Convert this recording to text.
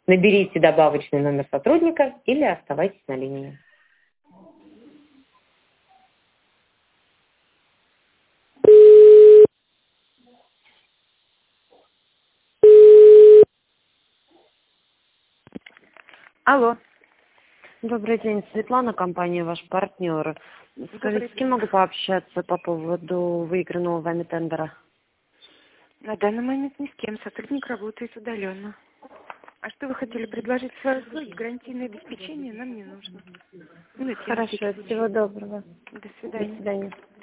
Наберите добавочный номер сотрудника или оставайтесь на линии. Алло. Добрый день, Светлана, компания «Ваш партнер». Скажите, с кем могу пообщаться по поводу выигранного вами тендера? На данный момент ни с кем. Сотрудник работает удаленно. А что вы хотели предложить свои услуги? Гарантийное обеспечение нам не нужно. Хорошо, всего доброго. До свидания. До свидания.